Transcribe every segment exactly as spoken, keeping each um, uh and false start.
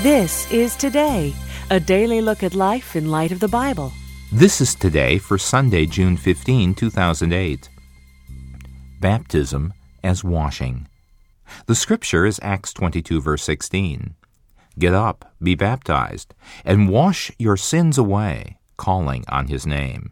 This is Today, a daily look at life in light of the Bible. This is Today for Sunday, June fifteenth, two thousand eight. Baptism as washing. The scripture is Acts twenty-two, verse sixteen. Get up, be baptized, and wash your sins away, calling on his name.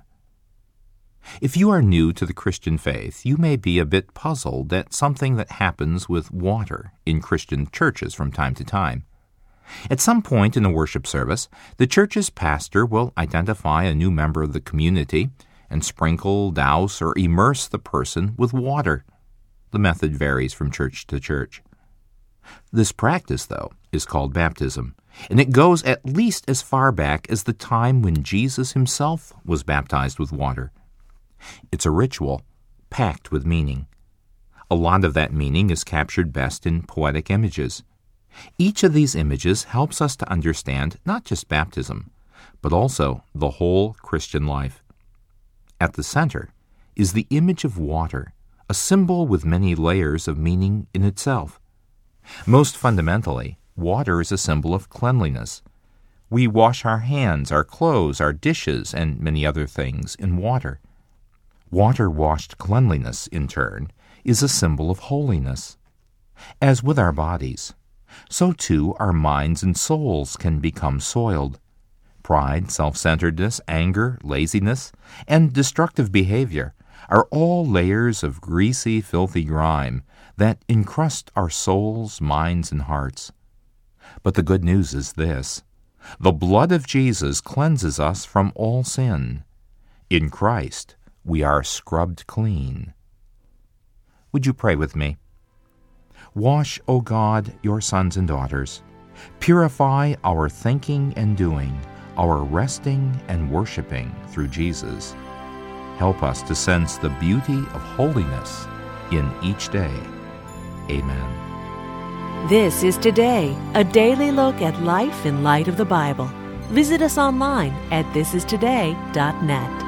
If you are new to the Christian faith, you may be a bit puzzled at something that happens with water in Christian churches from time to time. At some point in a worship service, the church's pastor will identify a new member of the community and sprinkle, douse, or immerse the person with water. The method varies from church to church. This practice, though, is called baptism, and it goes at least as far back as the time when Jesus himself was baptized with water. It's a ritual packed with meaning. A lot of that meaning is captured best in poetic images. Each of these images helps us to understand not just baptism, but also the whole Christian life. At the center is the image of water, a symbol with many layers of meaning in itself. Most fundamentally, water is a symbol of cleanliness. We wash our hands, our clothes, our dishes, and many other things in water. Water-washed cleanliness, in turn, is a symbol of holiness. As with our bodies, so too our minds and souls can become soiled. Pride, self-centeredness, anger, laziness, and destructive behavior are all layers of greasy, filthy grime that encrust our souls, minds, and hearts. But the good news is this: the blood of Jesus cleanses us from all sin. In Christ, we are scrubbed clean. Would you pray with me? Wash, O God, your sons and daughters. Purify our thinking and doing, our resting and worshiping through Jesus. Help us to sense the beauty of holiness in each day. Amen. This is Today, a daily look at life in light of the Bible. Visit us online at this is today dot net.